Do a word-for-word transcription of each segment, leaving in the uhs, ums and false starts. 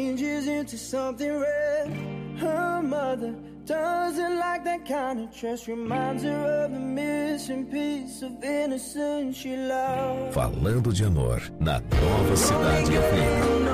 changes into something red. Her mother doesn't like that kind of trust. Reminds her of the missing piece of innocence she loved. Falando de amor, na Nova Cidade F M.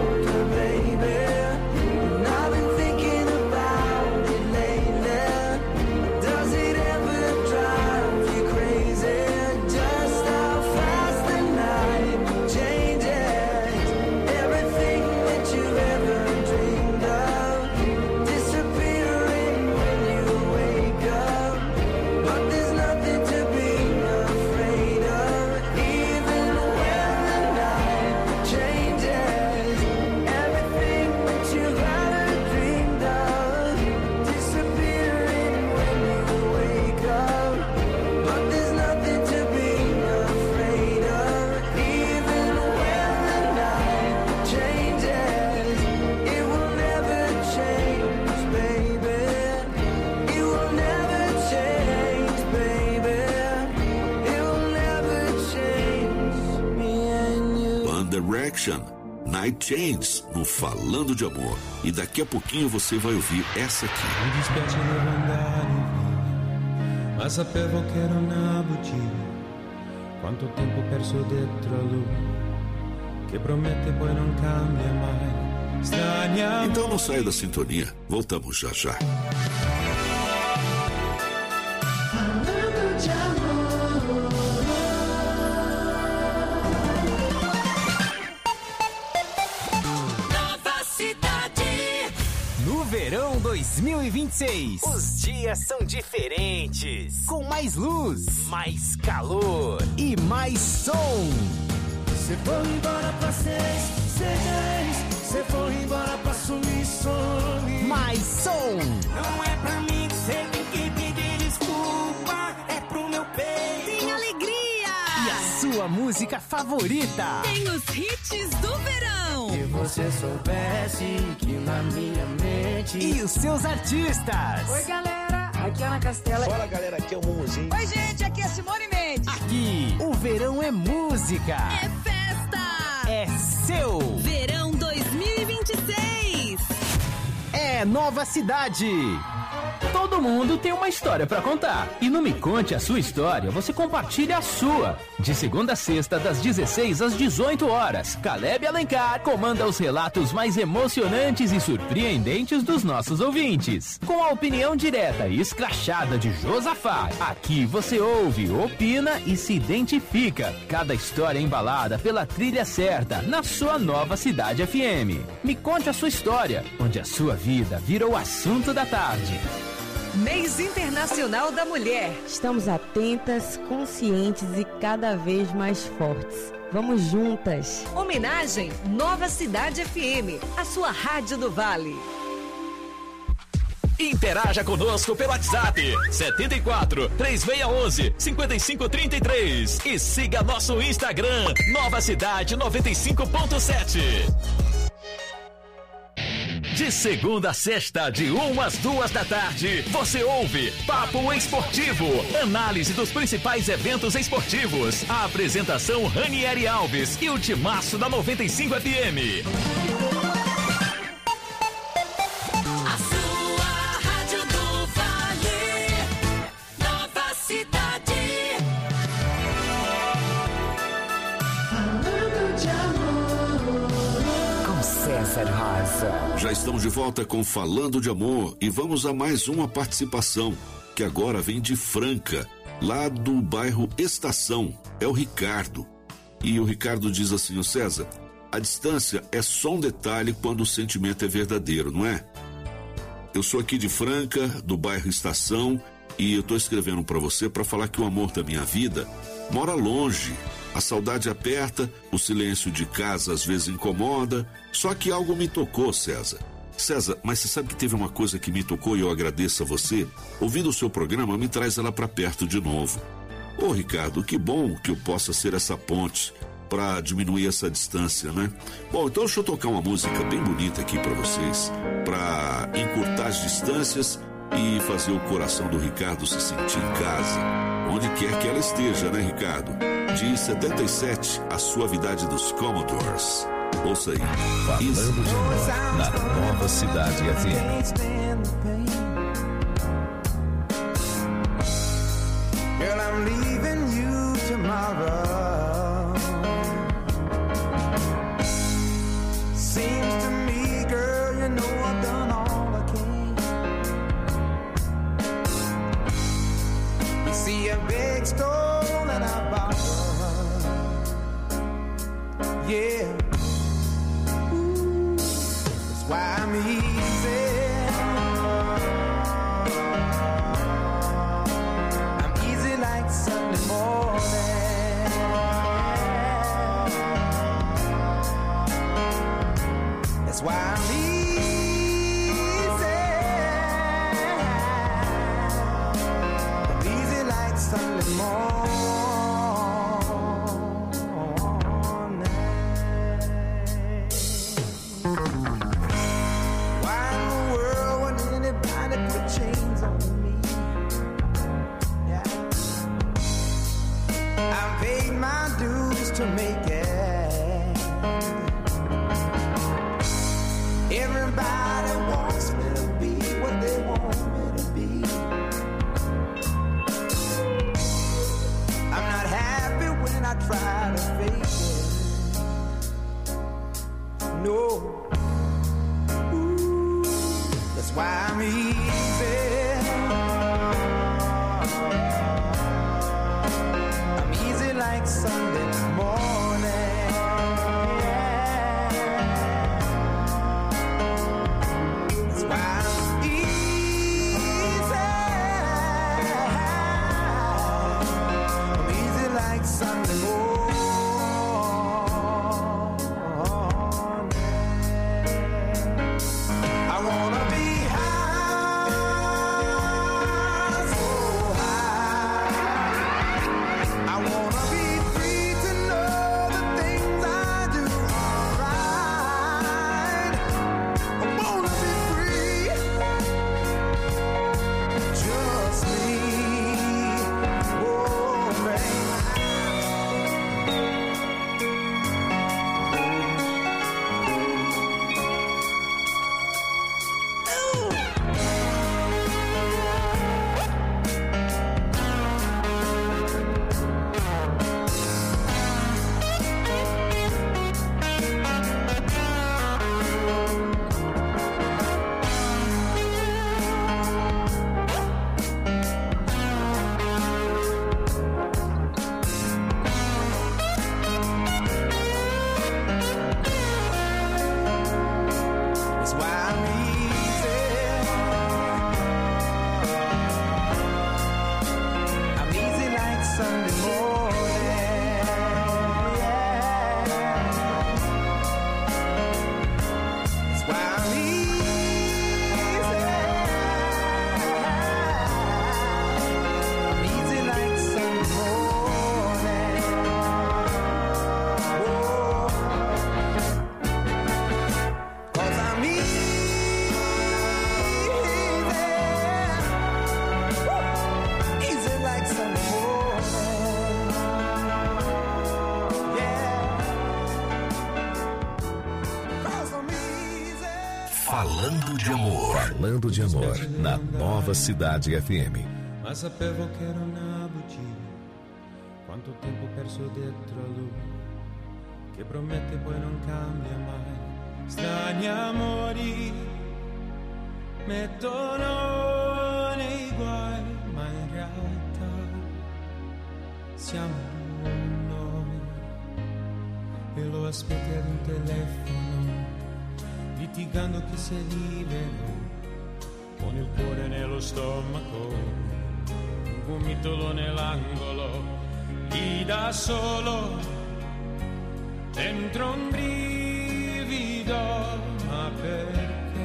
Night Changes, no Falando de Amor. E daqui a pouquinho você vai ouvir essa aqui. Mi dispiace devo andare via, ma sapevo che era una bugia. Quanto tempo perso dentro a lui, che promette poi non cambia mai. Strania. Então não saia da sintonia, voltamos já já. Falando de amor. Verão dois mil e vinte e seis. Os dias são diferentes. Com mais luz, mais calor e mais som. Se for embora pra seis, seis. Se for embora pra sumir, some. Mais som. Não é pra mim, cê tem que pedir desculpa. É pro meu peito. Tem alegria. E a sua música favorita. Tem os hits do verão. Se você soubesse que na minha mente. E os seus artistas. Oi, galera, aqui é Ana Castela. Fala, galera, aqui é o Mumuzinho. Oi, gente, aqui é Simone Mendes. Aqui, o verão é música. É festa. É seu. Verão dois mil e vinte e seis. É Nova Cidade. Todo mundo tem uma história pra contar. E no Me Conte a Sua História, você compartilha a sua. De segunda a sexta, das dezesseis às dezoito horas, Caleb Alencar comanda os relatos mais emocionantes e surpreendentes dos nossos ouvintes. Com a opinião direta e escrachada de Josafá, aqui você ouve, opina e se identifica. Cada história embalada pela trilha certa, na sua Nova Cidade F M. Me Conte a Sua História, onde a sua vida vira o assunto da tarde. Mês Internacional da Mulher. Estamos atentas, conscientes e cada vez mais fortes. Vamos juntas. Homenagem Nova Cidade F M, a sua rádio do Vale. Interaja conosco pelo WhatsApp setenta e quatro, três seis um um, cinco cinco três três e siga nosso Instagram Nova Cidade noventa e cinco ponto sete. De segunda a sexta, de uma às duas da tarde, você ouve Papo Esportivo, análise dos principais eventos esportivos. A apresentação Ranieri Alves e o timaço da noventa e cinco F M. A sua rádio do Vale, Nova Cidade. Falando de amor. Com César Rosa. Já estamos de volta com Falando de Amor e vamos a mais uma participação, que agora vem de Franca, lá do bairro Estação. É o Ricardo. E o Ricardo diz assim: ô César, a distância é só um detalhe quando o sentimento é verdadeiro, não é? Eu sou aqui de Franca, do bairro Estação, e eu tô escrevendo para você para falar que o amor da minha vida mora longe. A saudade aperta, o silêncio de casa às vezes incomoda, só que algo me tocou, César. César, mas você sabe que teve uma coisa que me tocou e eu agradeço a você? Ouvindo o seu programa, me traz ela para perto de novo. Ô Ricardo, que bom que eu possa ser essa ponte para diminuir essa distância, né? Bom, então deixa eu tocar uma música bem bonita aqui para vocês, para encurtar as distâncias e fazer o coração do Ricardo se sentir em casa, onde quer que ela esteja, né, Ricardo? De setenta e sete, A Suavidade dos Commodores. Ouça aí. Falando de amor na Nova Cidade F M. Girl, I'm leaving you tomorrow. Seems to me, girl, you know I've done all I can. You see a big stone and I borrow. Yeah. Ooh, that's why I'm easy. Sunday morning. That's why I'm easy. I'm easy like Sunday morning. Why in the world would anybody put chains on me? I paid my dues to make it. Everybody wants me to be what they want me to be. I'm not happy when I try to fake it. No. Ooh, that's why I'm easy. Like Sunday morning. That's why I'm easy. I'm easy like Sunday morning. I wanna be high, so high. I wanna Falando de amor. Falando de amor na Nova Cidade F M. Ma sapevo che era una bugia, quanto tempo perso dietro a lui, che promette poi non cambia mai. Strani amori mettono nei guai, ma in realtà siamo noi. E lo aspetti ad un telefono, litigando chi si è libero, con il cuore nello stomaco, un gomitolo nell'angolo, lì da solo, dentro un brivido, ma perché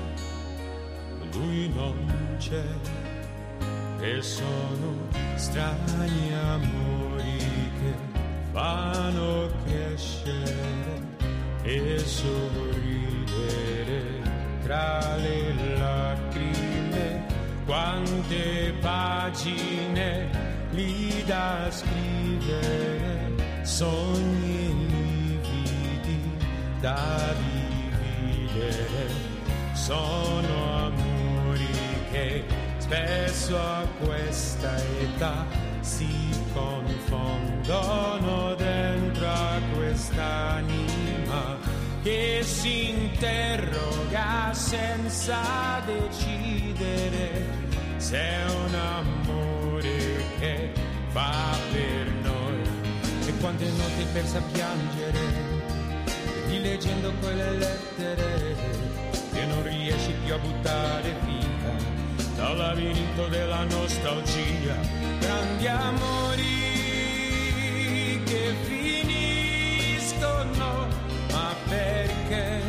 lui non c'è, e sono strani amori che fanno crescere e sorridere tra le lacrime. Quante pagine lì da scrivere, sogni lividi da dividere, sono amori che spesso a questa età si confondono dentro a quest'anima che si interroga senza decidere se è un amore che fa per noi. E quante notti pensa piangere rileggendo quelle lettere che non riesci più a buttare via dal labirinto della nostalgia. Grandi amori che finiscono, ma perché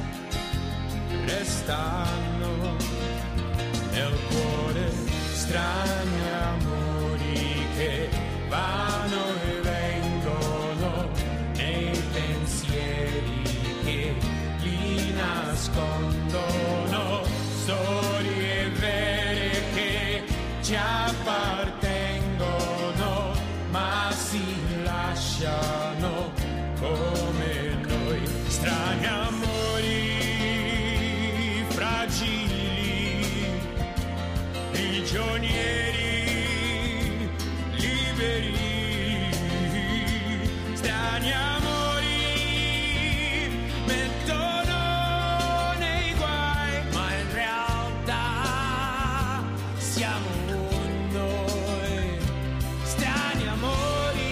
restano nel cuore. Strani amori che vanno e vengono nei pensieri che li nascondono, storie vere che ci appartengono ma si lasciano come noi. Strani amori fragili, prigionieri liberi, strani amori mettono nei guai, ma in realtà siamo noi. Strani amori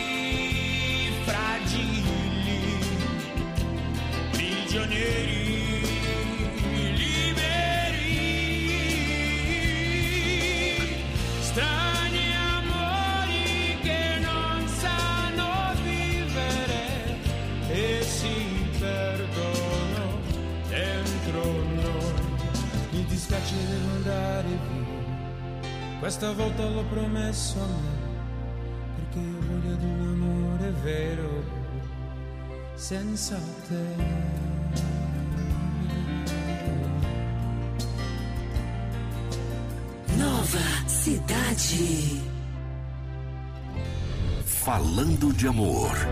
fragili, prigionieri devo andare via, questa volta l'ho promesso a me, perché ho voglia di un amore vero senza te. Nova Cidade. Falando de amor.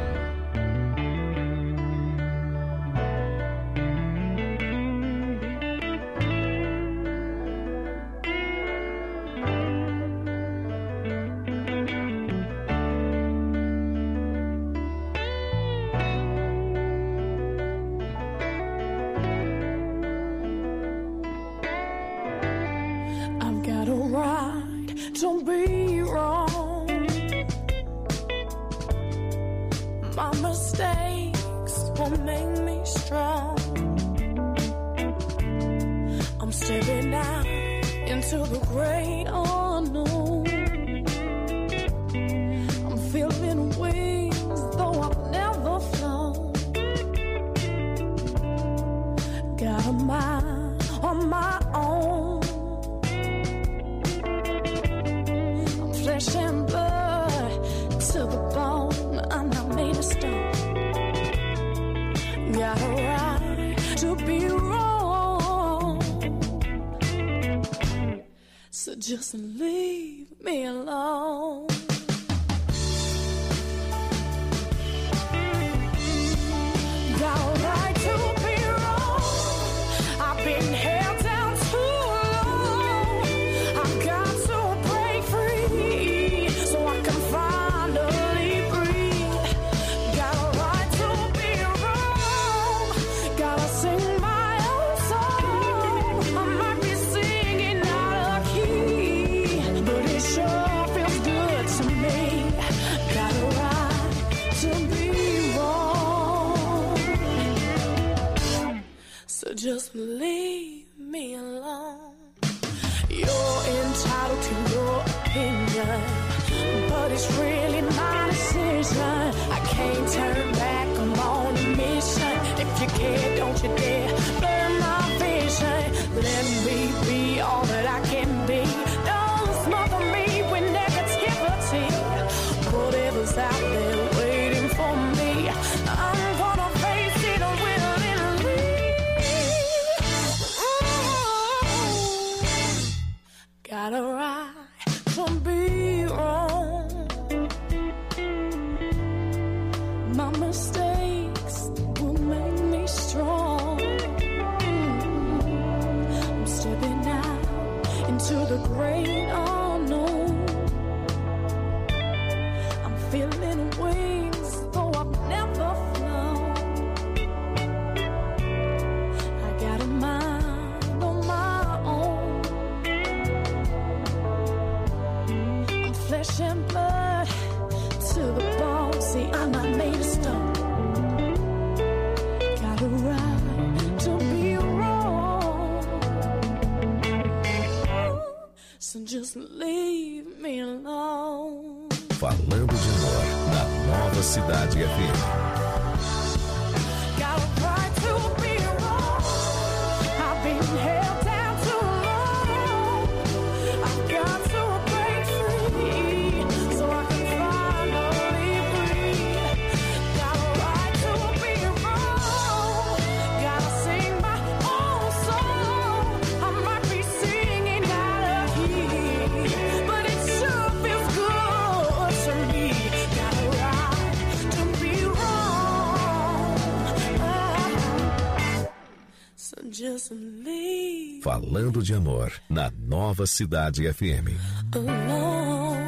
Just leave me alone. Got a right to be wrong. I've been held down too long. I've got to break free so I can finally breathe. Got a right to be wrong. Gotta sing my own song. I might be singing out of key, but it sure feels good to me. Got a right to be wrong. So just leave me alone. You're entitled to your opinion, but it's really my decision. I can't turn back, I'm on a mission. If you care, don't you dare blur my vision. Let me be all that I can be. Don't smother me with negativity. Whatever's out there waiting for me, I'm gonna face it willingly. Mm. Got a right to be wrong. My mistakes will make me So just leave me alone. Falando de amor na Nova Cidade F M. Got a right to be wrong. I've been held down too long. I've got to break free so I can finally breathe. Got a right to be wrong. Gotta sing my own song. I might be singing out of key, but it sure feels good to me. Got a right to be wrong. So just leave Falando de amor na Nova Cidade F M. alone.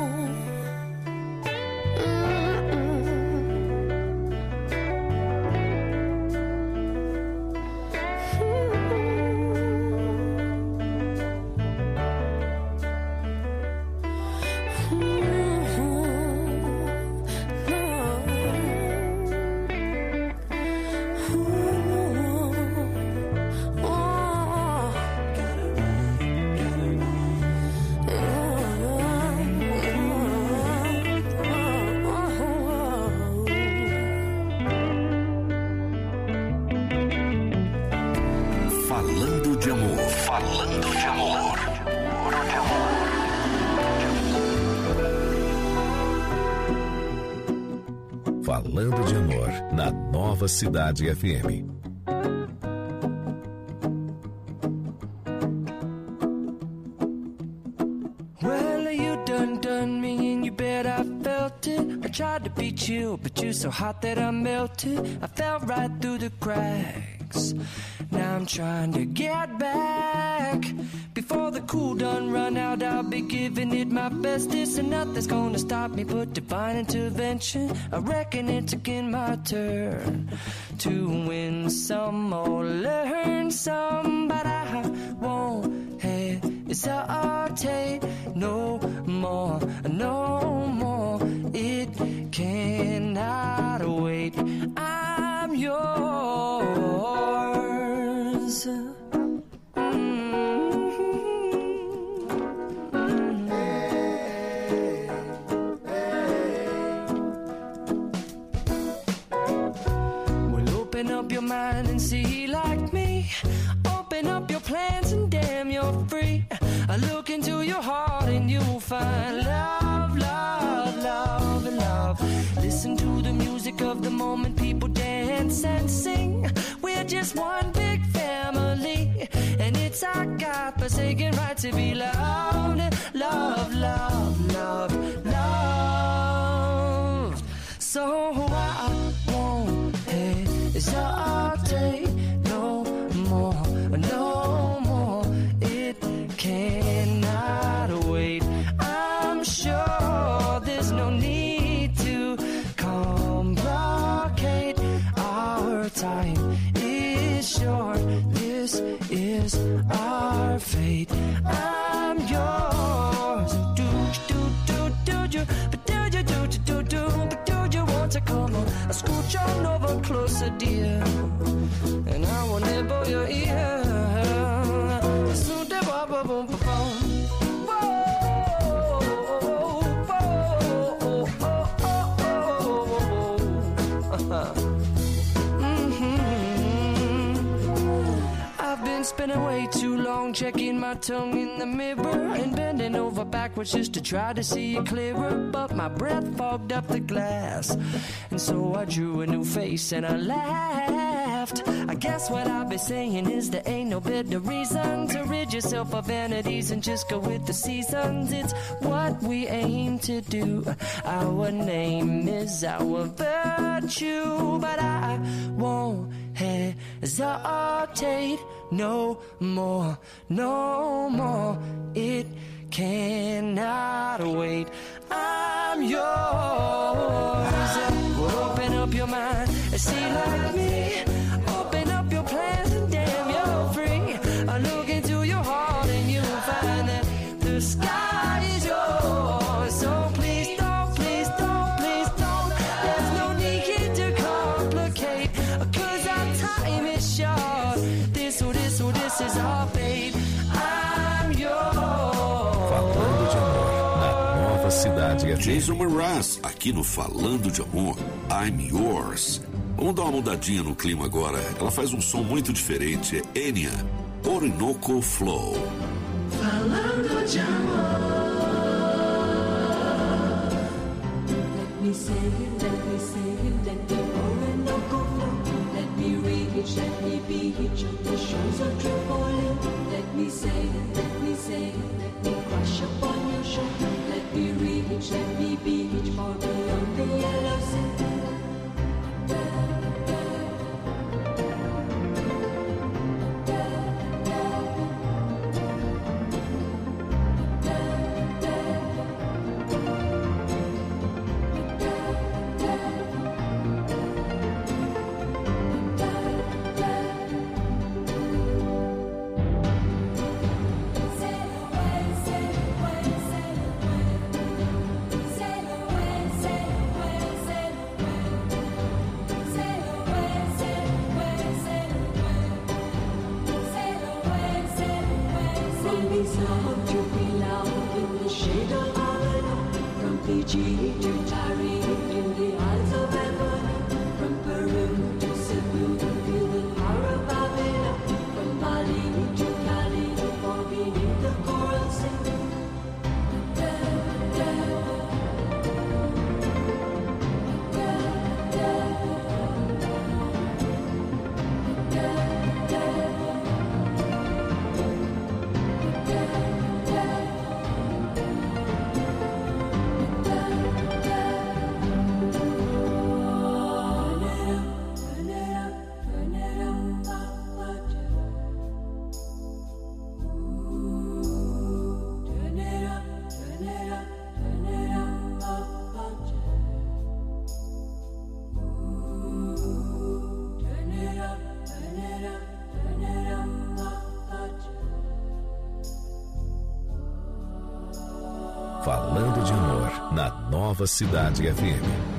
Falando de amor. Falando de amor. Falando de amor na Nova Cidade F M. Well, you done done me and you bet I felt it. I tried to be chill, but you're so hot that I melted. I fell right through the cracks. Now I'm trying to get back. Before the cool done run out, I'll be giving it my bestest, and nothing's gonna stop me but divine intervention. I reckon it's again my turn to win some or learn some, but I won't hesitate no more, no more. It cannot wait. I'm yours. Open up your mind and see like me. Open up your plans and damn, you're free. I look into your heart and you'll find love, love, love, and love. Listen to the music of the moment, people dance and sing. We're just one big family, and it's our God-forsaken right to be loved. Love, love, love, love. So I won't hesitate no more, no more. It cannot wait. I'm sure there's no need to complicate. Our time is short. This is our fate. I'm yours. Do do do do do, but do you do do do do, but do you want to come on? I scooch on over closer, dear, and I will nibble your ear. Soon the boom boom boom boom. Spending way too long checking my tongue in the mirror and bending over backwards just to try to see it clearer, but my breath fogged up the glass, and so I drew a new face and I laughed. I guess what I've been saying is there ain't no better reason to rid yourself of vanities and just go with the seasons. It's what we aim to do. Our name is our virtue, but I won't hesitate no more, no more. It cannot wait. I'm yours. Well, open up your mind and see like me. Open up your plans and damn, you're free. I look into your heart and you'll find that the sky is yours. So please don't, please don't, please don't. There's no need to complicate, 'cause our time is short. This or this or this is our fate. I'm yours. Cidade F M. Jason Mraz, aqui no Falando de Amor, I'm Yours. Vamos dar uma mudadinha no clima agora. Ela faz um som muito diferente. É Enya, Orinoco Flow. Falando de amor. Let me say it, let me say it, let me Orinoco flow. Let me reach, let me be each of the shores of Tripoli. Let me say it, let me say it, let me crash upon your shore. Let me reach, let me be each far beyond the yellow sea. Falando de Amor, na Nova Cidade F M.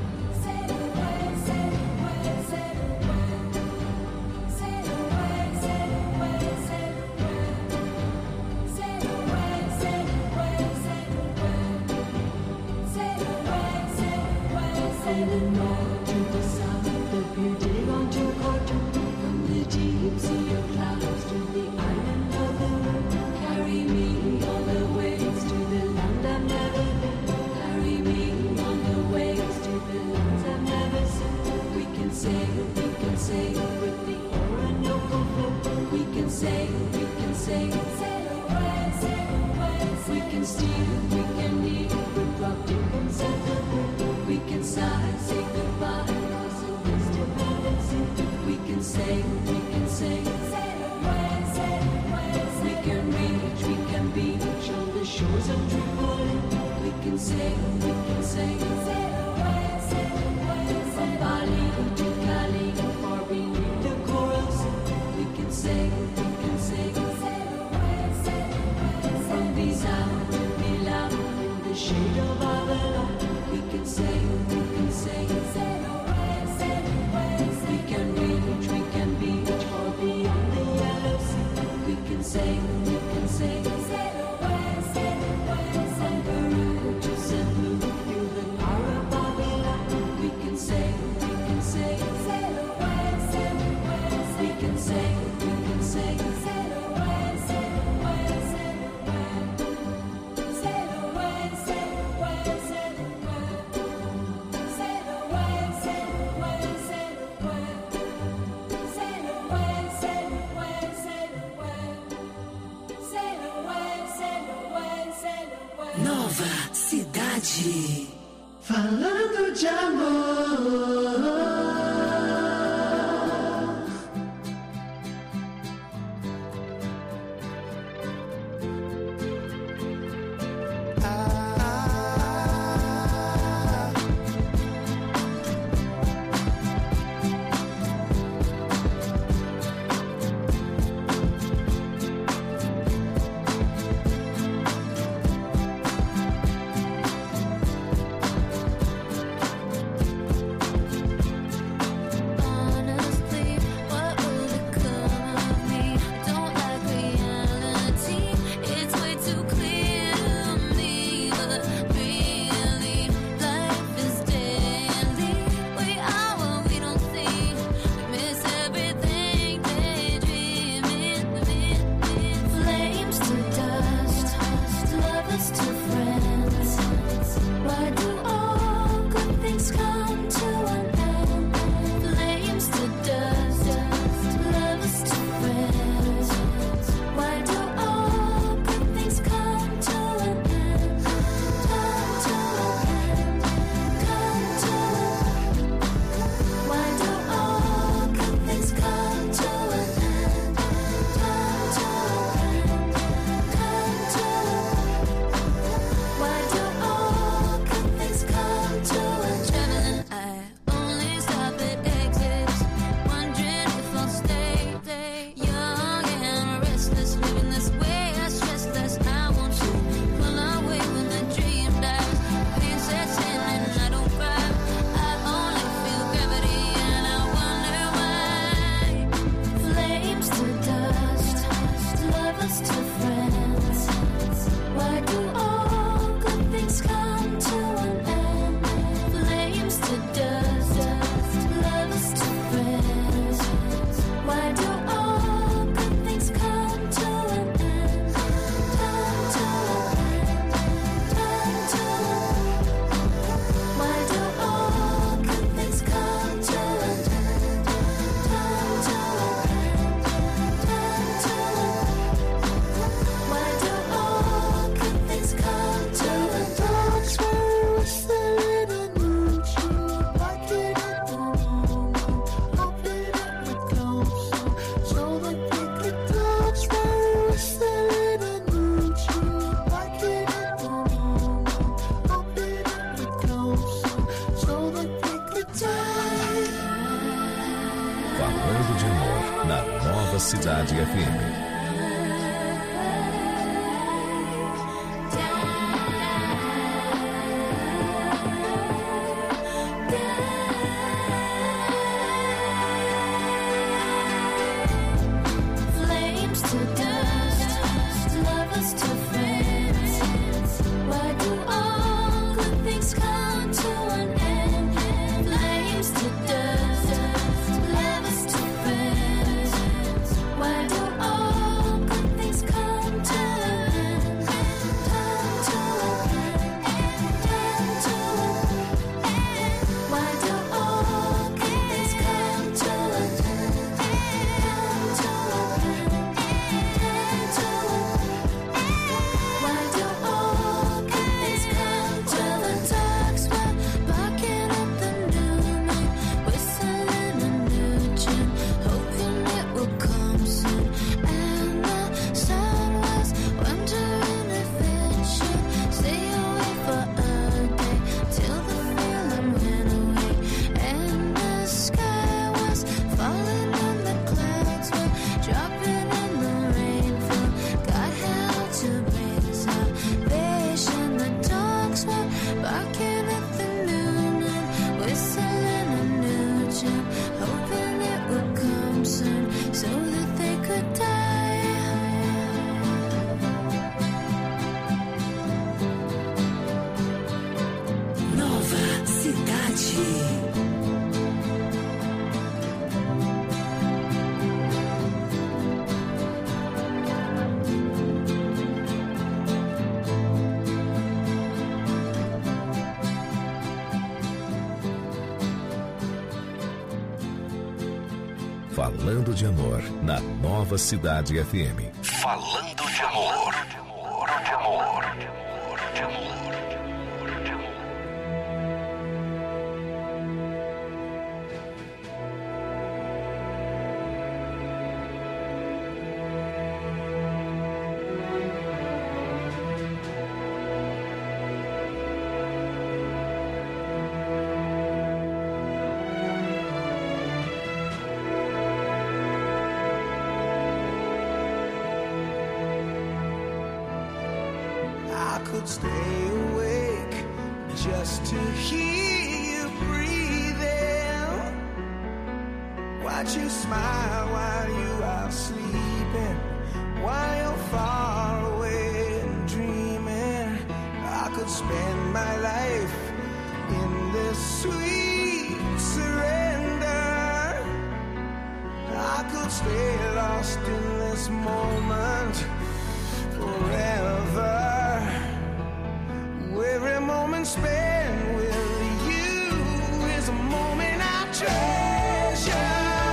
Falando de amor. Cidade F M. Falando de amor na Nova Cidade F M. Falando de amor. De amor, de amor, de amor, de amor. Stay awake just to hear you breathing. Watch you smile while you are sleeping, while you're far away and dreaming. I could spend my life in this sweet surrender. I could stay lost in this moment forever. Every moment spent with you is a moment I treasure.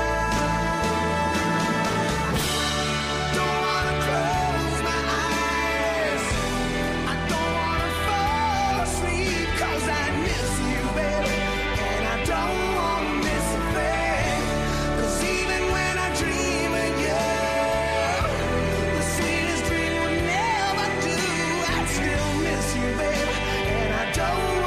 Don't wanna close my eyes, I don't wanna fall asleep, 'cause I miss you, baby, and I don't wanna miss a thing. 'Cause even when I dream of you, the sweetest dream would never do. I still miss you, baby, and I don't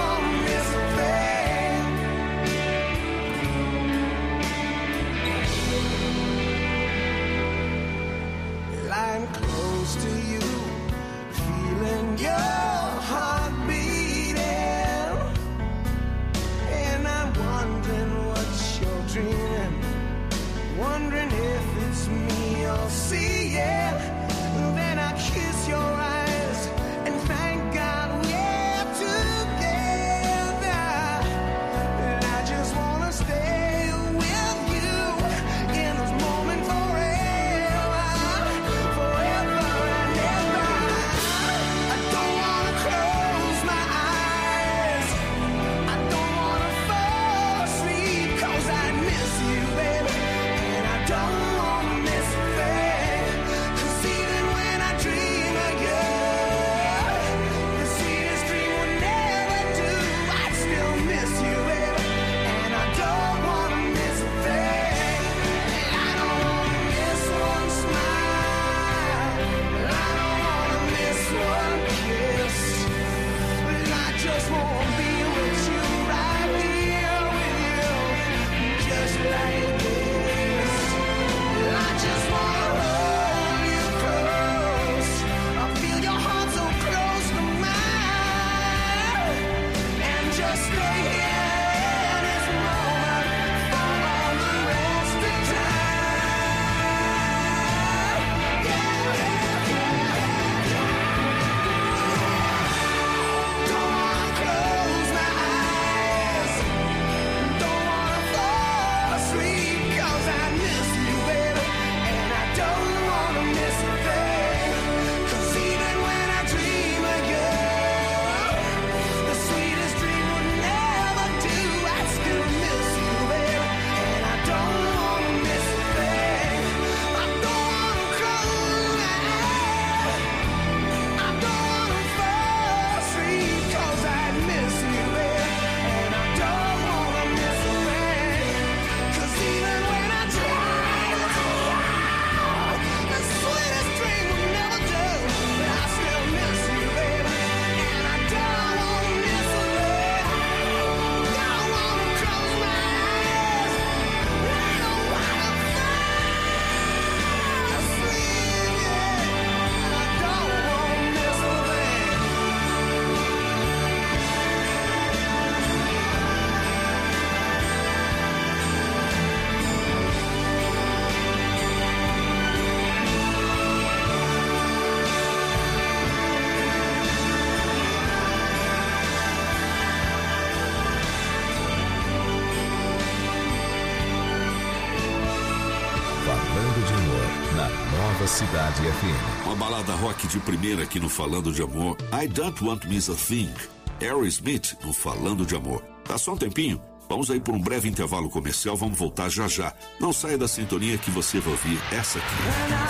Cidade F M. Uma balada rock de primeira aqui no Falando de Amor. I Don't Want to Miss a Thing. Aerosmith no Falando de Amor. Tá só um tempinho? Vamos aí por um breve intervalo comercial, vamos voltar já já. Não saia da sintonia que você vai ouvir essa aqui.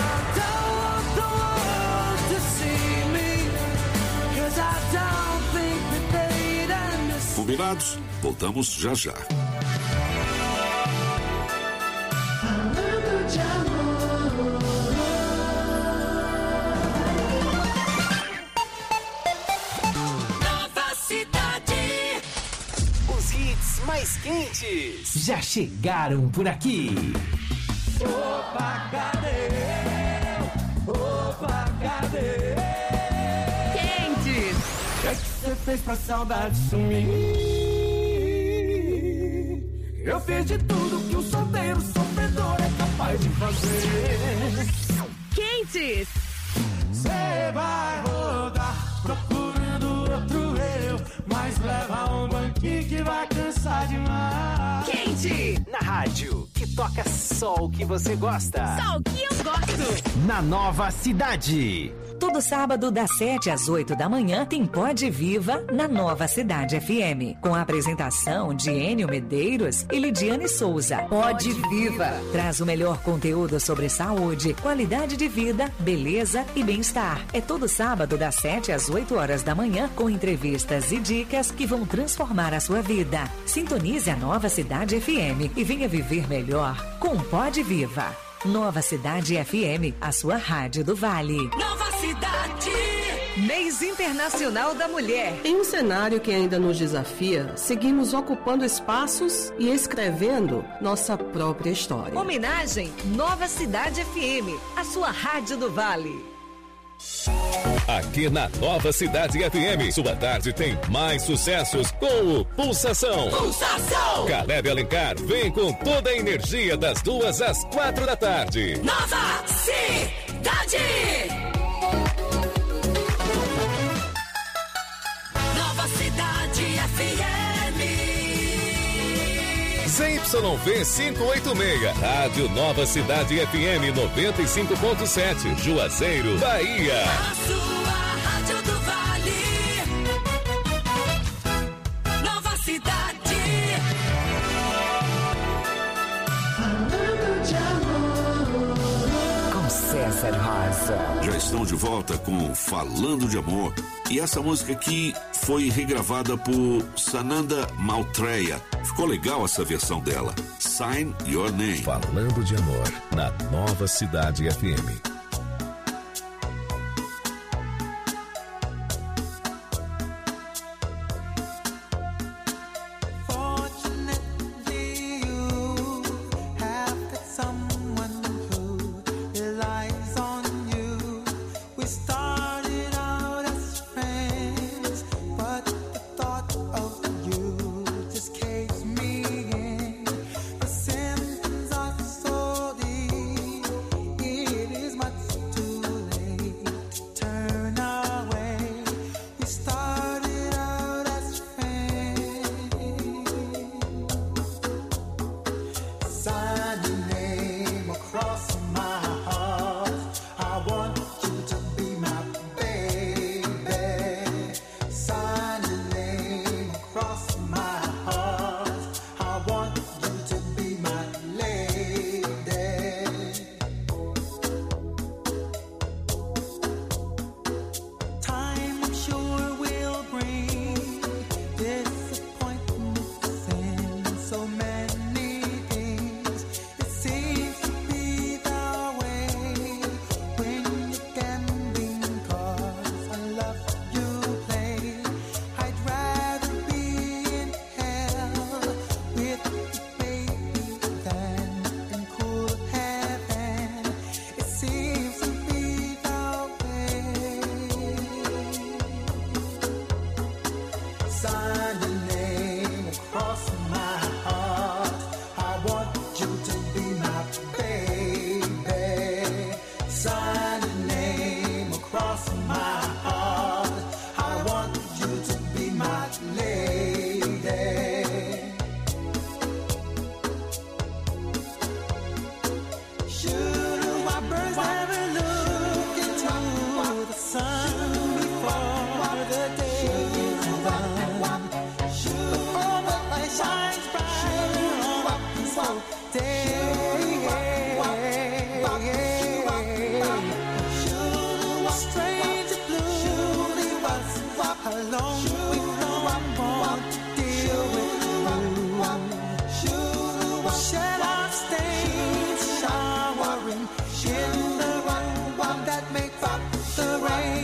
Combinados? Voltamos já já. Falando de amor. Nova Cidade. Os hits mais quentes já chegaram por aqui. Opa, cadê? Opa, cadê? Quentes. O que é que você fez pra saudade sumir? Eu fiz de tudo que um solteiro sofredor é capaz de fazer. Quentes. Cê vai rodar procurando outro eu, mas leva um banquinho que vai cansar demais. Quente. Na rádio, que toca só o que você gosta. Só o que eu gosto. Na Nova Cidade. Todo sábado, das sete às oito da manhã, tem Pode Viva na Nova Cidade F M. Com a apresentação de Enio Medeiros e Lidiane Souza. Pode Viva. Traz o melhor conteúdo sobre saúde, qualidade de vida, beleza e bem-estar. É todo sábado, das sete às oito horas da manhã, com entrevistas e dicas que vão transformar a sua vida. Sintonize a Nova Cidade F M e venha viver melhor com Pode Viva. Nova Cidade F M, a sua rádio do Vale. Nova Cidade. Mês Internacional da Mulher. Em um cenário que ainda nos desafia, seguimos ocupando espaços e escrevendo nossa própria história. Homenagem Nova Cidade F M, a sua rádio do Vale. Aqui na Nova Cidade F M, sua tarde tem mais sucessos com o Pulsação. Pulsação. Caleb Alencar vem com toda a energia das duas às quatro da tarde. Nova Cidade. Nova Cidade F M. Z Y V quinhentos e oitenta e seis, Rádio Nova Cidade F M noventa e cinco ponto sete, Juazeiro, Bahia. A sua rádio do Vale. Nova Cidade. Falando de amor. Com César Rosa. Já estão de volta com Falando de Amor. E essa música aqui foi regravada por Sananda Maitreya. Ficou legal essa versão dela. Sign Your Name. Falando de Amor, na Nova Cidade F M. Is my don't we know I want to deal with you? Shed our stains, showering in the one that makes up the rain.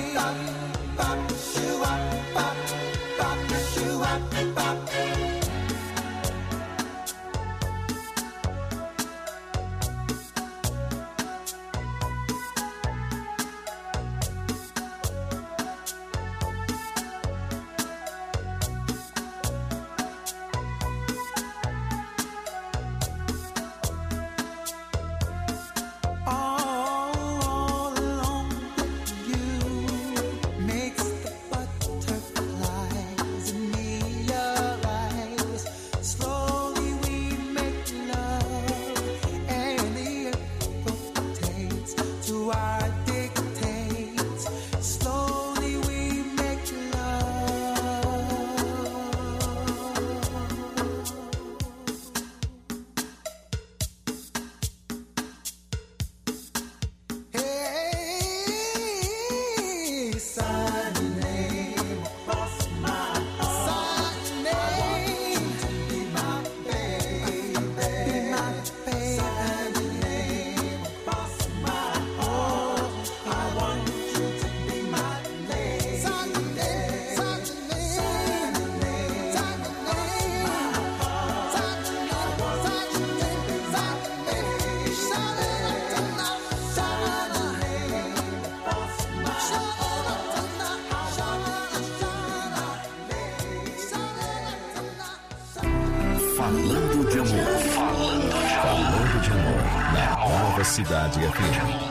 Falando de amor. Falando de amor. Falando de amor. Na Nova Cidade F M.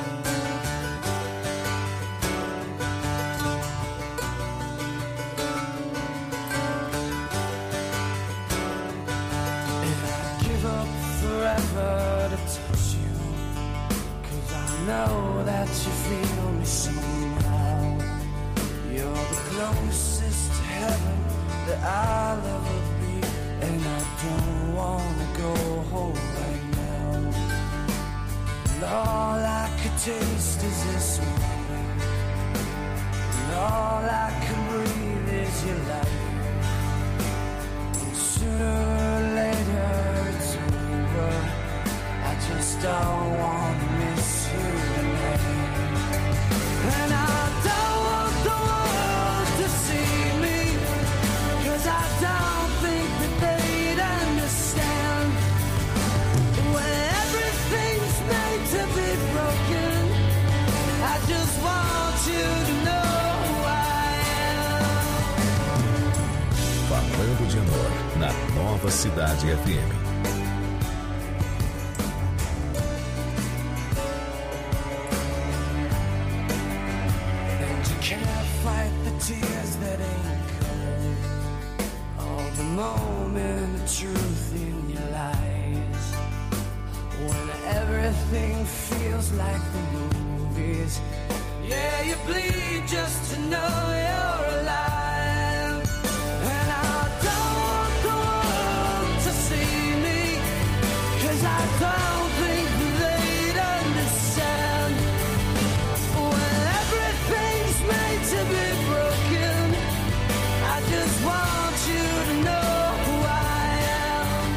Know that you feel me somehow. You're the closest to heaven that I'll ever be, and I don't wanna go home right now. And all I could taste is this moment, and all I can breathe is your light. And sooner or later it's over. I just don't wanna miss you tonight. And I don't want the world to see me, 'cause I don't think that they'd understand. When everything's made to be broken, I just want you to know who I am. Falando de amor, na Nova Cidade F M. Tears that ain't cold, all the moment of truth in your eyes. When everything feels like the movies, yeah, you bleed just to know you're alive. And I don't want the world to see me, 'cause I don't think they'd understand. When everything's made to be broken, I just want you to know who I am.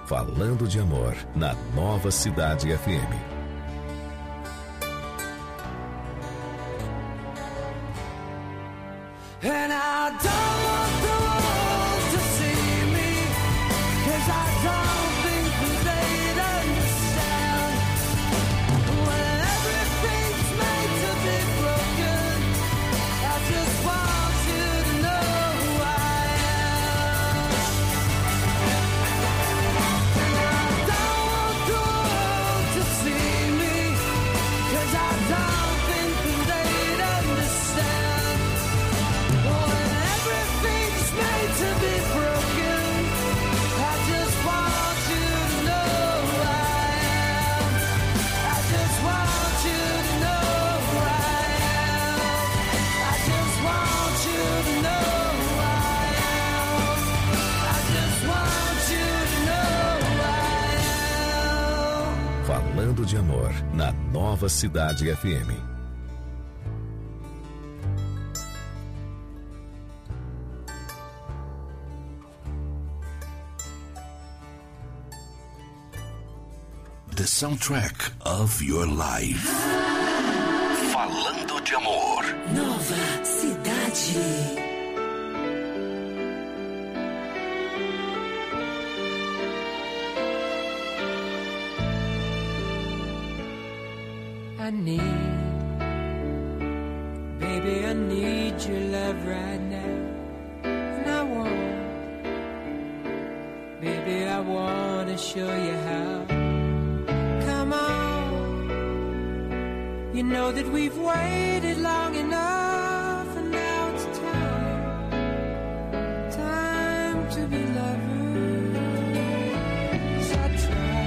Falando de Amor, na Nova Cidade F M. And I don't want the world to see me, 'cause I don't think that they'd understand. When everything's made to be broken, I just want you to know who I am. And I don't want the world to see me, 'cause I don't think that they'd understand. When everything's made to be broken, I just want you to know who I am. I just want you to know who I am. I just want you to know who I am. I just want you to know who I am. Falando de Amor, na Nova Cidade F M. The soundtrack of your life. Falando de Amor. Nova Cidade. I need, baby, I need your love right now. And I want, baby, I want to show you how. Come on, you know that we've waited long enough, and now it's time, time to be lovers. I try,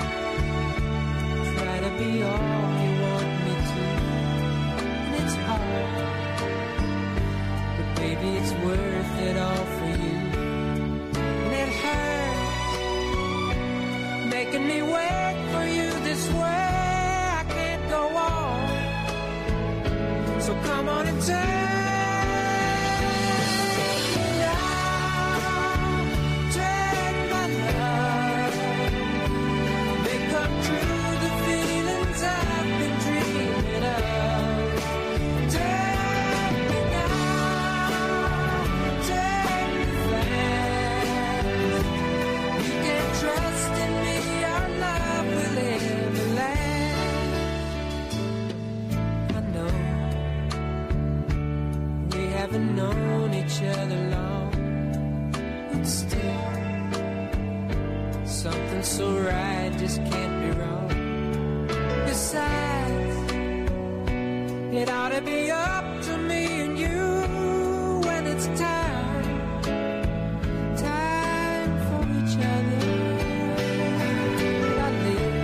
try to be all you want me to, and it's hard, but baby, it's worth it all for you. And it hurts, making me wait for you this way. I can't go on, so come on and take me now, take my love, make come true the feelings I've been dreaming of. Take me now, take me fast. You can trust in me, our love will ever last. I know we haven't known each other long, but still something so right just can't be wrong. Besides, it ought to be up to me and you when it's time, time for each other. I live,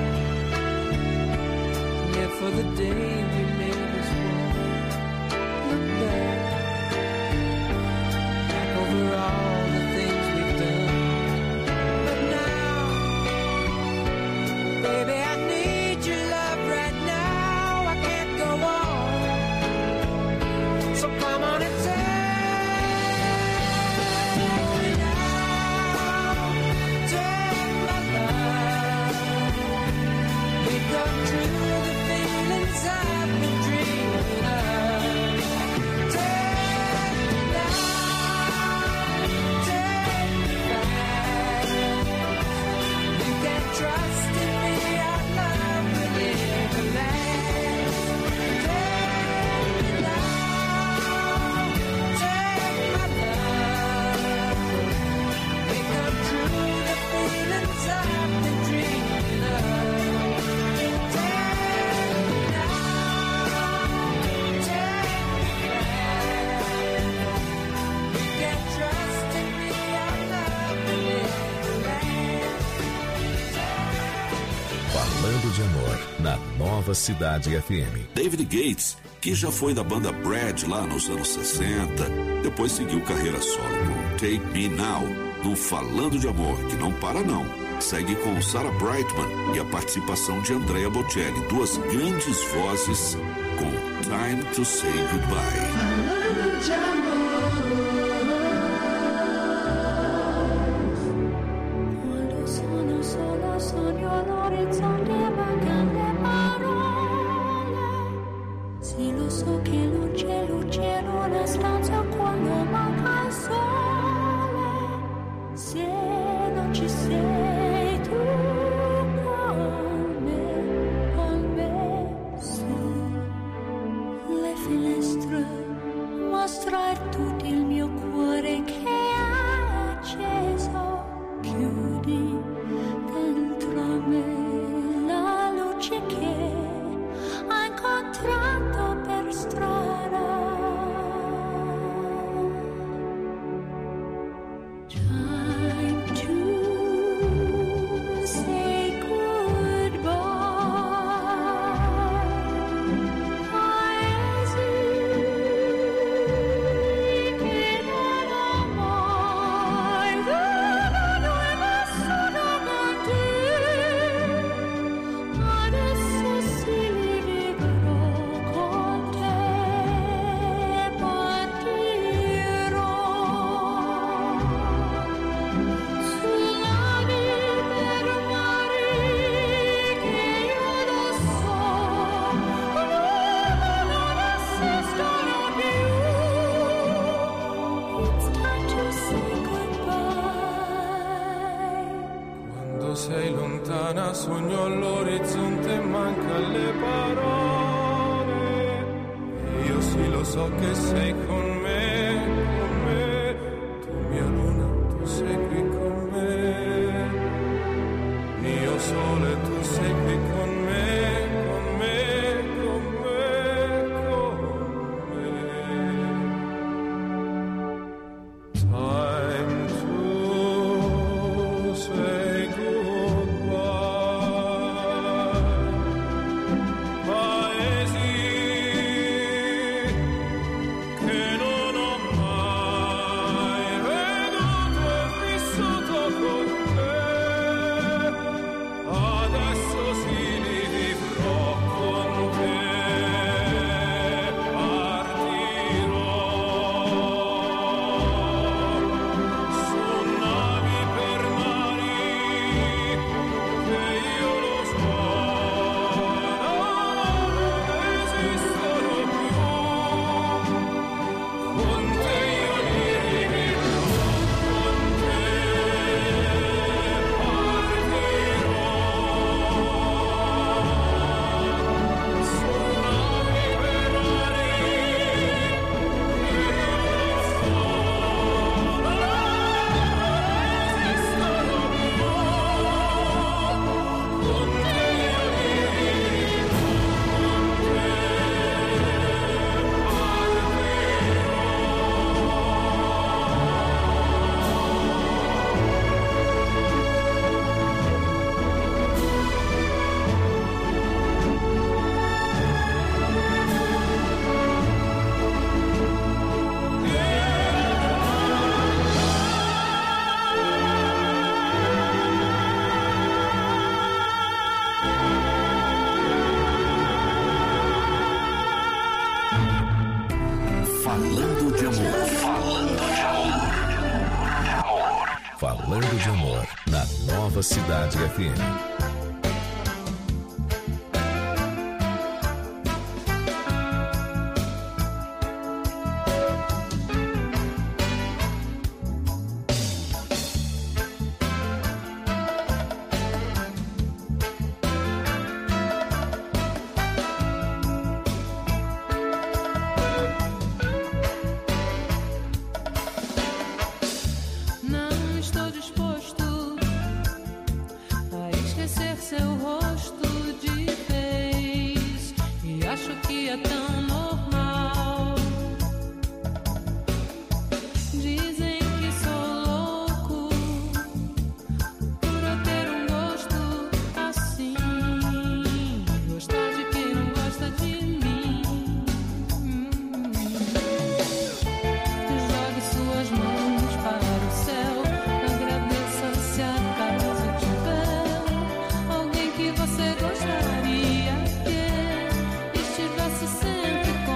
live for the day we live as one. Look back, back over all the things we've done. But now, baby, I need your love right now. I can't go on, so come on and take me now, take my love, make come true the feelings I've been dreaming of. Take me now, take me back. You can trust in me, our love will never last. Take me now, take my love, make come true the feelings I've been dreaming of. Take me now, take me back. You can trust in me, our love will never last. Falando de Amor, na Nova Cidade F M. David Gates, que já foi da banda Brad lá nos anos sessenta, depois seguiu carreira solo com Take Me Now, no Falando de Amor, que não para não. Segue com Sarah Brightman e a participação de Andrea Bocelli, duas grandes vozes com Time to Say Goodbye. Quando sono Se non ci sei tu con me, con me sulle finestre, mostrar tutto il mio cuore che è acceso. Chiudi dentro me la luce che ho incontrato per strada. Time to say goodbye. Paesi che non ho mai veduto e vissuto con te. Adesso sì li vivrò con te, partirò. Sull'avi per mari che io lo so, non esistono più. It's time to say goodbye. Quando sei lontana sogno all'orizzonte e manca le parole. E io sì lo so che sei con me, con me. Tu mia luna, tu sei qui con me. Mio sole, tu sei qui con me, con me, con me, con me. Time to say goodbye. Paesi che non ho mai veduto e vissuto con te. Adesso sì li vivrò con te. Partirò su navi per mari che io lo so non esistono più. Con te io li vivrò, con te partirò su navi per mari che io lo so non esistono più. Con te io li vivrò, con Falando de amor. Falando de amor. Falando de amor na Nova Cidade F M. Não estou disposto a esquecer seu rosto de vez. E acho que é tão normal. Dizem que sou louco por eu ter um gosto assim. Gostar de quem não gosta de mim. Jogue suas mãos para o céu. Agradeça se acaso tiver alguém que você gostaria que estivesse sempre com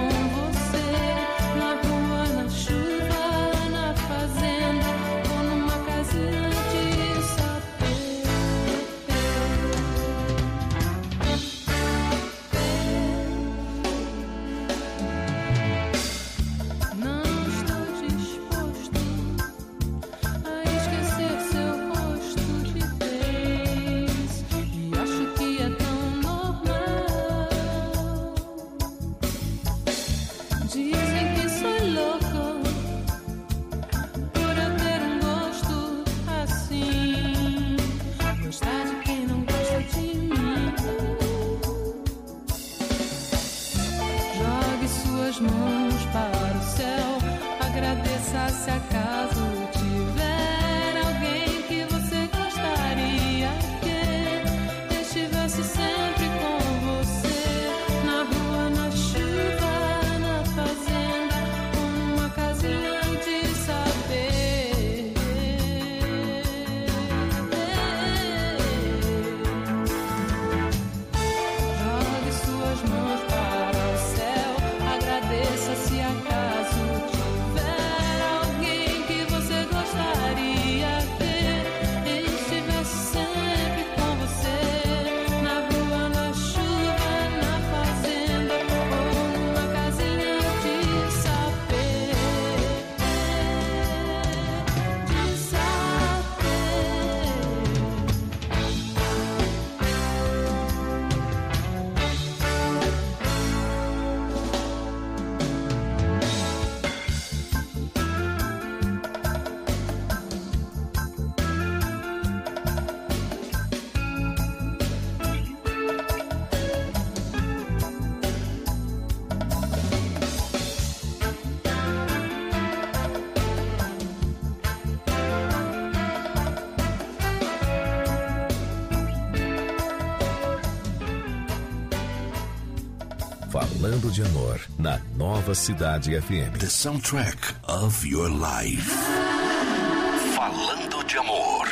Falando de Amor, na Nova Cidade F M. The soundtrack of your life. Falando de Amor.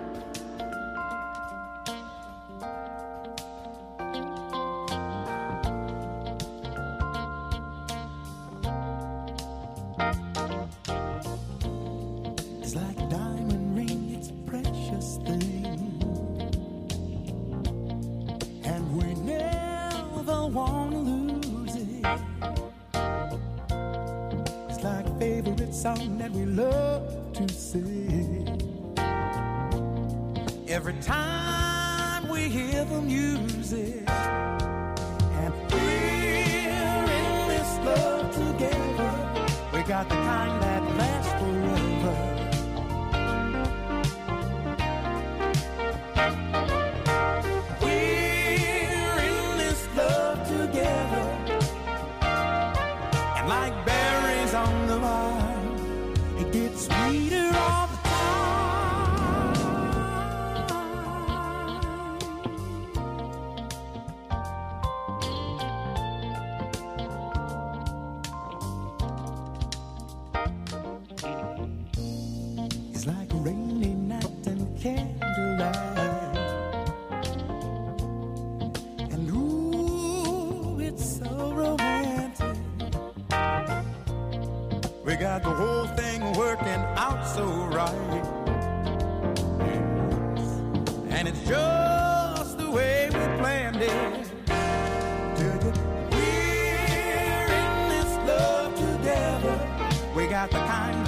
It's like a diamond ring, it's a precious thing, and we never want to lose it. It's like a favorite song that we love to sing. Every time we hear the music, and we're in this love together. We got the kind that lasts forever. We're in this love together, and like berries on the vine, it gets sweeter all the It's like a rainy night and candlelight, and ooh, it's so romantic. We got the whole thing working out so right, and it's just the way we planned it. We're in this love together. We got the kind